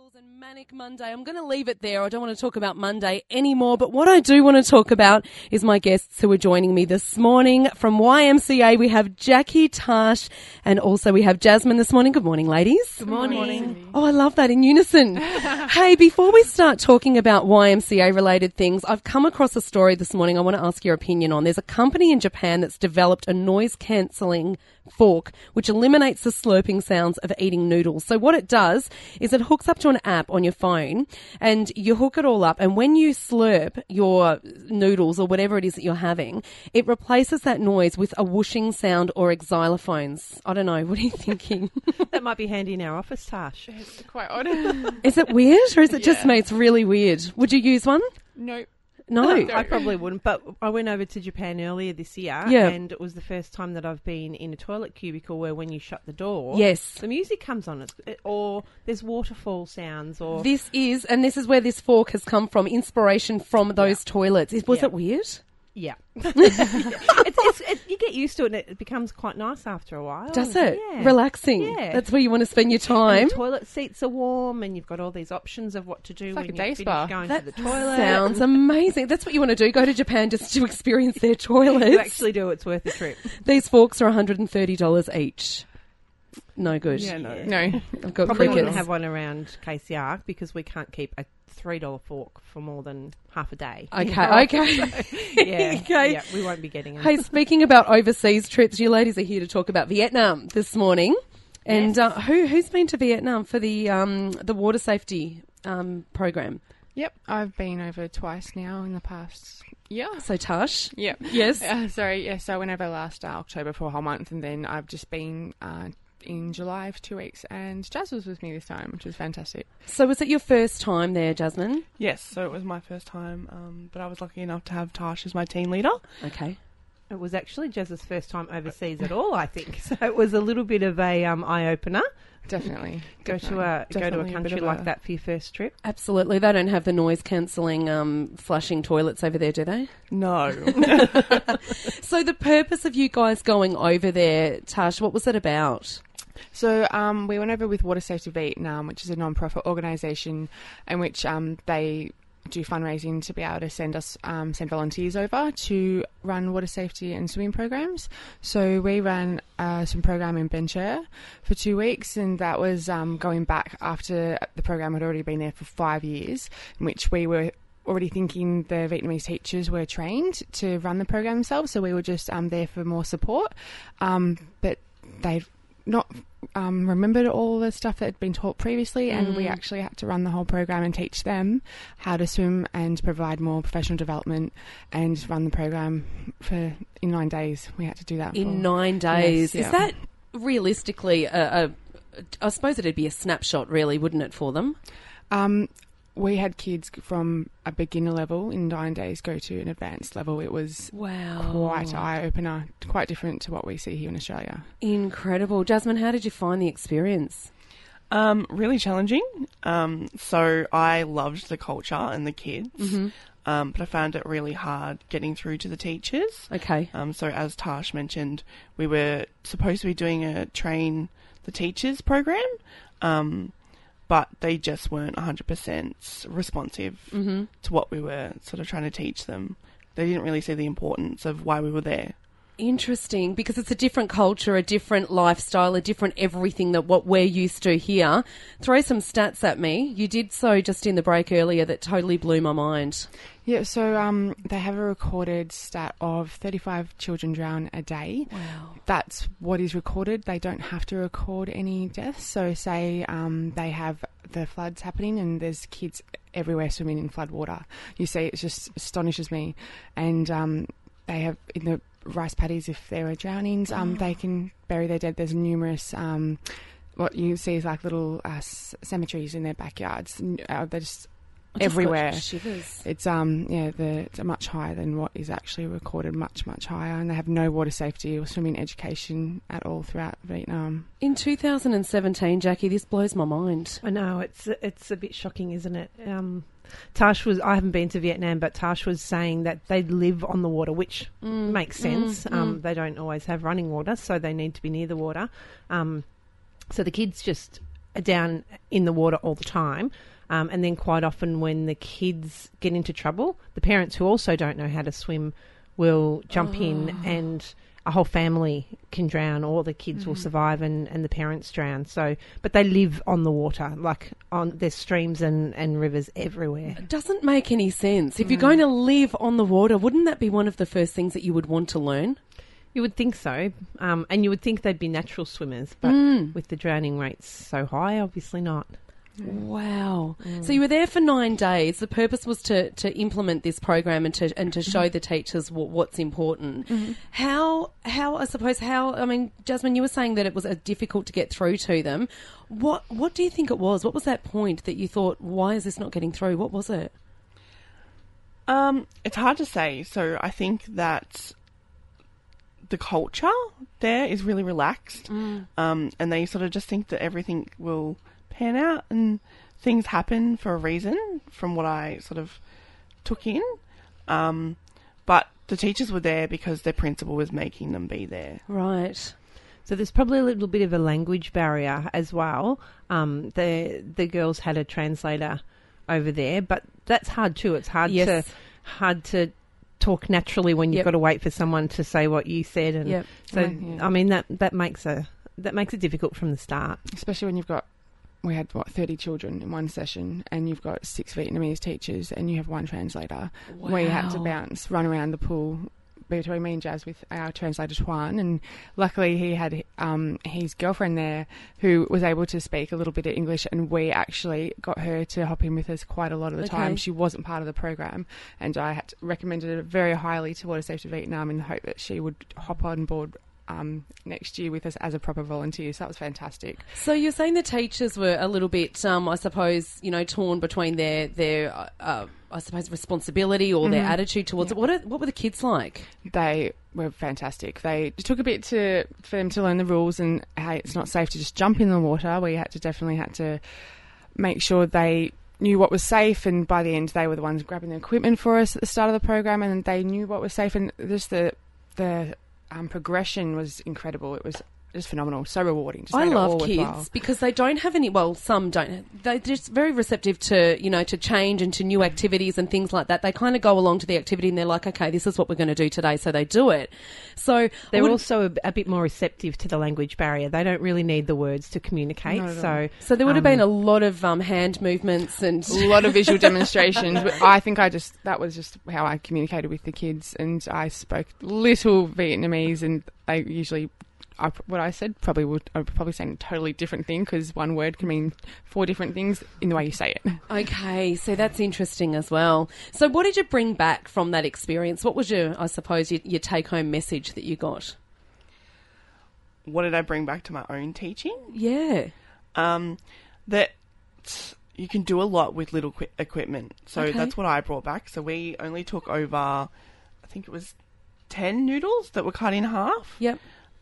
Girls and Manic Monday. I'm going to leave it there. I don't want to talk about Monday anymore, but what I do want to talk about is my guests who are joining me this morning. From YMCA, we have Jackie, Tash, and also we have Jasmine this morning. Good morning, ladies. Good morning. Oh, I love that in unison. Hey, before we start talking about YMCA-related things, I've come across a story this morning I want to ask your opinion on. There's a company in Japan that's developed a noise-cancelling fork which eliminates the slurping sounds of eating noodles. So what it does is it hooks up to an app on your phone and you hook it all up, and when you slurp your noodles or whatever it is that you're having, it replaces that noise with a whooshing sound or xylophones. I don't know. What are you thinking? That might be handy in our office, Tash. It's quite odd. Is it weird or is it just me? It's really weird. Would you use one? Nope. No. I probably wouldn't, but I went over to Japan earlier this year, and it was the first time that I've been in a toilet cubicle where when you shut the door, yes, the music comes on, or there's waterfall sounds, or... This is where this fork has come from, inspiration from those toilets. Was it weird? Yeah. You get used to it and it becomes quite nice after a while. Does it? Yeah. Relaxing. Yeah. That's where you want to spend your time. And the toilet seats are warm and you've got all these options of what to do when you finish going to the toilet. Sounds amazing. That's what you want to do. Go to Japan just to experience their toilets. You actually do. It's worth the trip. These forks are $130 each. No good. Yeah, no. I've got Probably crickets. wouldn't have one around KCR because we can't keep a $3 fork for more than half a day. Okay. Yeah, we won't be getting it. Hey, speaking about overseas trips, you ladies are here to talk about Vietnam this morning. And who's been to Vietnam for the water safety program? Yep, I've been over twice now in the past year. So Tash? Yep. Yes. So I went over last October for a whole month, and then I've just been in July for 2 weeks, and Jazz was with me this time, which was fantastic. So was it your first time there, Jasmine? Yes, so it was my first time, but I was lucky enough to have Tash as my team leader. Okay. It was actually Jazz's first time overseas at all, I think. So it was a little bit of a eye-opener. Definitely. Go to a country like that for your first trip. Absolutely. They don't have the noise-cancelling flushing toilets over there, do they? No. So the purpose of you guys going over there, Tash, what was it about? So we went over with Water Safety Vietnam, which is a non-profit organisation in which they do fundraising to be able to send volunteers over to run water safety and swimming programs. So we ran a swim program in Ben Tre for 2 weeks, and that was going back after the program had already been there for 5 years, in which we were already thinking the Vietnamese teachers were trained to run the program themselves, so we were just there for more support. But they've not remembered all the stuff that had been taught previously, and we actually had to run the whole program and teach them how to swim and provide more professional development and run the program in 9 days. We had to do that. In 9 days. Yes, Is that realistically I suppose it'd be a snapshot really, wouldn't it, for them? We had kids from a beginner level in 9 days go to an advanced level. It was quite eye-opener, quite different to what we see here in Australia. Incredible. Jasmine, how did you find the experience? Really challenging. So I loved the culture and the kids, but I found it really hard getting through to the teachers. Okay. So as Tash mentioned, we were supposed to be doing a train the teachers program, but they just weren't 100% responsive to what we were sort of trying to teach them. They didn't really see the importance of why we were there. Interesting, because it's a different culture, a different lifestyle, a different everything that what we're used to here. Throw some stats at me. You did so just in the break earlier that totally blew my mind. Yeah, so they have a recorded stat of 35 children drown a day. Wow. That's what is recorded. They don't have to record any deaths. So say they have the floods happening and there's kids everywhere swimming in flood water. You see, it just astonishes me. And they have in the rice paddies, if there are drownings, they can bury their dead. There's numerous what you see is like little cemeteries in their backyards. They're just everywhere. Shivers. It's it's much higher than what is actually recorded, much higher, and they have no water safety or swimming education at all throughout Vietnam. In 2017, Jackie, this blows my mind. I know, it's a bit shocking, isn't it? I haven't been to Vietnam, but Tash was saying that they live on the water, which makes sense. They don't always have running water, so they need to be near the water. So the kids just are down in the water all the time. And then quite often when the kids get into trouble, the parents who also don't know how to swim will jump in, and a whole family can drown, or the kids will survive and the parents drown. So, but they live on the water, there's streams and rivers everywhere. It doesn't make any sense. If you're going to live on the water, wouldn't that be one of the first things that you would want to learn? You would think so. And you would think they'd be natural swimmers, but with the drowning rates so high, obviously not. Wow. So you were there for 9 days. The purpose was to implement this program and to show the teachers what's important. How I mean, Jasmine, you were saying that it was difficult to get through to them. What do you think it was? What was that point that you thought, why is this not getting through? What was it? It's hard to say. So I think that the culture there is really relaxed, and they sort of just think that everything will pan out and things happen for a reason, from what I sort of took in. But the teachers were there because their principal was making them be there. Right. So there's probably a little bit of a language barrier as well. The girls had a translator over there, but that's hard too. It's hard to talk naturally when you've got to wait for someone to say what you said, and I mean that makes it difficult from the start, especially when we had 30 children in one session, and you've got 6 Vietnamese teachers, and you have one translator. Wow. We had to run around the pool between me and Jazz with our translator Tuan, and luckily he had his girlfriend there who was able to speak a little bit of English, and we actually got her to hop in with us quite a lot of the time. She wasn't part of the program, and I had recommended it very highly to Water Safety Vietnam in the hope that she would hop on board next year with us as a proper volunteer. So that was fantastic. So you're saying the teachers were a little bit, I suppose, torn between their I suppose, responsibility or their attitude towards it. What were the kids like? They were fantastic. It took a bit for them to learn the rules, and hey, it's not safe to just jump in the water. We definitely had to make sure they knew what was safe, and by the end they were the ones grabbing the equipment for us at the start of the program, and they knew what was safe, and just the progression was incredible. It was just phenomenal, so rewarding. I love kids because they don't have any, some don't. They're just very receptive to, to change and to new activities and things like that. They kind of go along to the activity and they're like, okay, this is what we're going to do today, so they do it. So they're also a bit more receptive to the language barrier. They don't really need the words to communicate. So there would have been a lot of hand movements and a lot of visual demonstrations. But I think that was just how I communicated with the kids, and I spoke little Vietnamese, and they usually... what I said I would probably say a totally different thing, because one word can mean 4 different things in the way you say it. Okay, so that's interesting as well. So what did you bring back from that experience? What was your take-home message that you got? What did I bring back to my own teaching? Yeah. That you can do a lot with little equipment. So that's what I brought back. So we only took over, I think it was 10 noodles that were cut in half. Yep.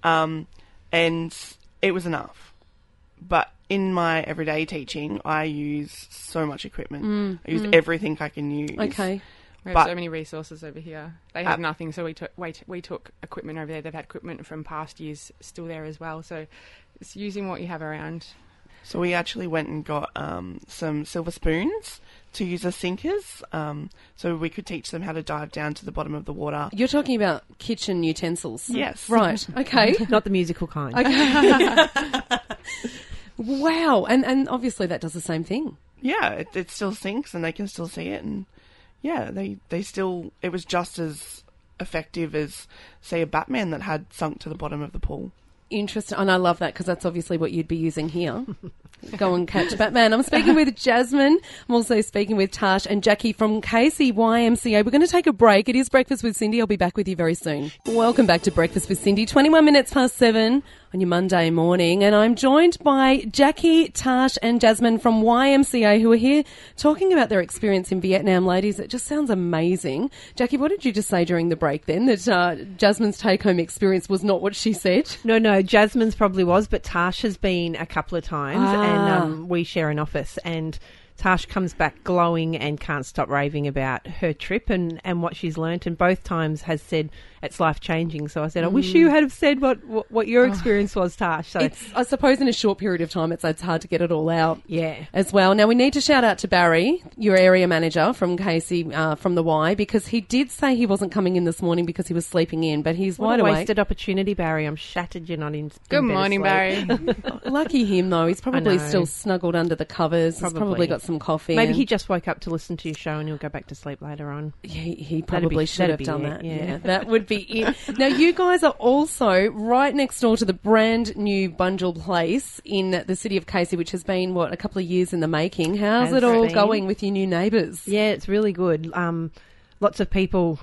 And it was enough. But in my everyday teaching, I use so much equipment. I use everything I can use. Okay. We have so many resources over here. They have nothing, so we took equipment over there. They've had equipment from past years still there as well. So it's using what you have around. So we actually went and got some silver spoons to use as sinkers, so we could teach them how to dive down to the bottom of the water. You're talking about kitchen utensils? Yes. Right, okay. Not the musical kind. Okay. Wow, and obviously that does the same thing. Yeah, it still sinks and they can still see it, and yeah, they still, it was just as effective as, say, a Batman that had sunk to the bottom of the pool. Interesting, and I love that because that's obviously what you'd be using here. Go and catch Batman. I'm speaking with Jasmine. I'm also speaking with Tash and Jackie from KCYMCA. We're going to take a break. It is Breakfast with Cindy. I'll be back with you very soon. Welcome back to Breakfast with Cindy. 21 minutes past 7 on your Monday morning, and I'm joined by Jackie, Tash and Jasmine from YMCA, who are here talking about their experience in Vietnam. Ladies, it just sounds amazing. Jackie, what did you just say during the break then, that Jasmine's take-home experience was not what she said? No, Jasmine's probably was, but Tash has been a couple of times, and we share an office, and Tash comes back glowing and can't stop raving about her trip and what she's learnt, and both times has said it's life-changing. So I said, I wish you had have said what your experience was, Tash. So It's, I suppose in a short period of time, it's hard to get it all out. yeah. As well. Now, we need to shout out to Barry, your area manager from Casey, from the Y, because he did say he wasn't coming in this morning because he was sleeping in, but he's What wide a awake. wasted opportunity, Barry. I'm shattered you're not in Good better morning, sleep. Barry. Lucky him, though. He's probably know. still snuggled under the covers. He's probably got some coffee. Maybe and he just woke up to listen to your show and he'll go back to sleep later on. he probably should have that'd be done it, that. yeah. That would be it. Now, you guys are also right next door to the brand new Bunjil Place in the city of Casey, which has been, a couple of years in the making. How's Has it all been. going with your new neighbours? Yeah, it's really good. Lots of people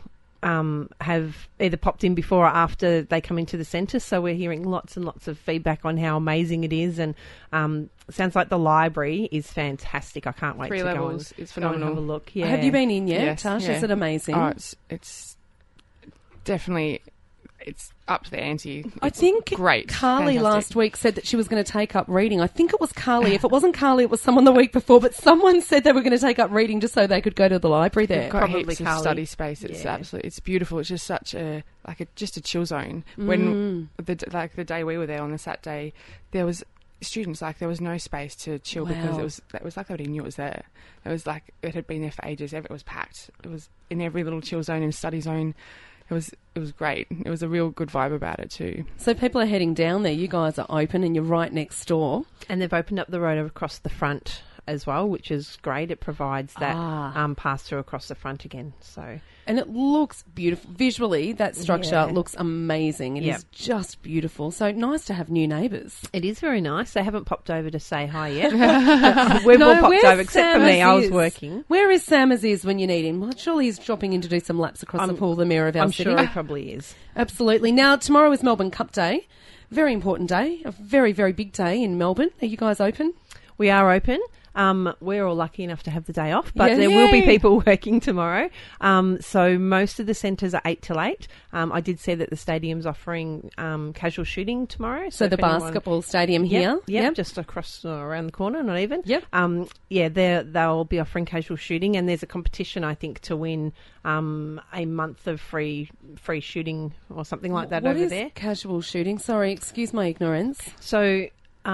have either popped in before or after they come into the centre, so we're hearing lots and lots of feedback on how amazing it is, and sounds like the library is fantastic. I can't wait 3 to levels. go and, It's go and have a phenomenal. look. Yeah. Have you been in yet, Yes, Tash? yeah. Is it amazing? Oh, it's definitely it's up to the ante. I It's think great. Carly Fantastic. last week said that she was going to take up reading. I think it was Carly. If it wasn't Carly, it was someone the week before. But someone said they were going to take up reading just so they could go to the library there. They've got Probably heaps of Carly. study space. It's Yeah. absolutely, it's beautiful. It's just such just a chill zone. When the day we were there on the Saturday, there was students, there was no space to chill because it was like nobody knew it was there. It was like it had been there for ages. It was packed. It was in every little chill zone and study zone. It was great. It was a real good vibe about it too. So people are heading down there. You guys are open and you're right next door. And they've opened up the road across the front as well, which is great. It provides that pass through across the front again. So And it looks beautiful. Visually, that structure Yeah. looks amazing. It Yep. is just beautiful. So nice to have new neighbours. it is very nice. They haven't popped over to say hi yet. We've all popped where's over except for me. I was Sam working. Where is Sam Aziz when you need him? Well, surely he's dropping in to do some laps across the pool, the mirror of our I'm city. sure he probably is. Absolutely. Now, tomorrow is Melbourne Cup Day. Very important day. A very, very big day in Melbourne. Are you guys open? We are open. We're all lucky enough to have the day off, but Yeah. there will be Yay. people working tomorrow. So most of the centres are 8 till 8. I did see that the stadium's offering casual shooting tomorrow. So the if anyone- basketball stadium here? Yep, just across around the corner, not even. Yep. They'll be offering casual shooting, and there's a competition, I think, to win a month of free shooting or something like that What over is there. casual shooting? Sorry, excuse my ignorance. So,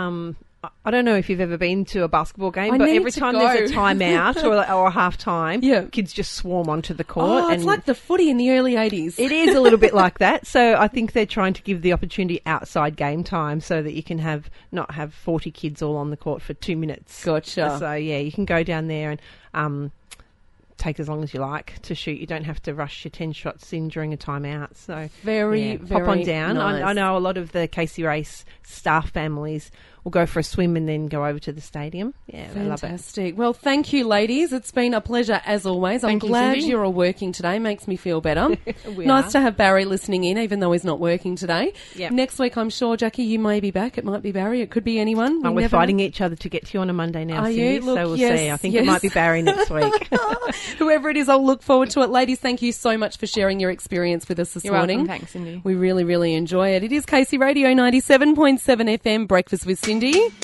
I don't know if you've ever been to a basketball game, I but need every to time go. there's a timeout or a half time, Yeah. kids just swarm onto the court. Oh, it's like the footy in the early 80s. It is a little bit like that. So I think they're trying to give the opportunity outside game time so that you can not have 40 kids all on the court for 2 minutes. Gotcha. So yeah, you can go down there and take as long as you like to shoot. You don't have to rush your 10 shots in during a timeout. So Very, very pop on down. nice. I know a lot of the Casey Race staff families will go for a swim and then go over to the stadium. Yeah, they love it. Fantastic. Well, thank you, ladies. It's been a pleasure as always. I'm Thank you, glad Cindy. you're all working today. Makes me feel better. We Nice are. to have Barry listening in, even though he's not working today. Yep. Next week, I'm sure, Jackie, you may be back. It might be Barry. It could be anyone. We're never fighting each other to get to you on a Monday now, Are Cindy, you? Look, so we'll yes, see. I think yes. it might be Barry next week. know. Whoever it is, I'll look forward to it. Ladies, thank you so much for sharing your experience with us this You're morning. welcome. Thanks, Cindy. We really, really enjoy it. It is Casey Radio 97.7 FM, Breakfast with Cindy.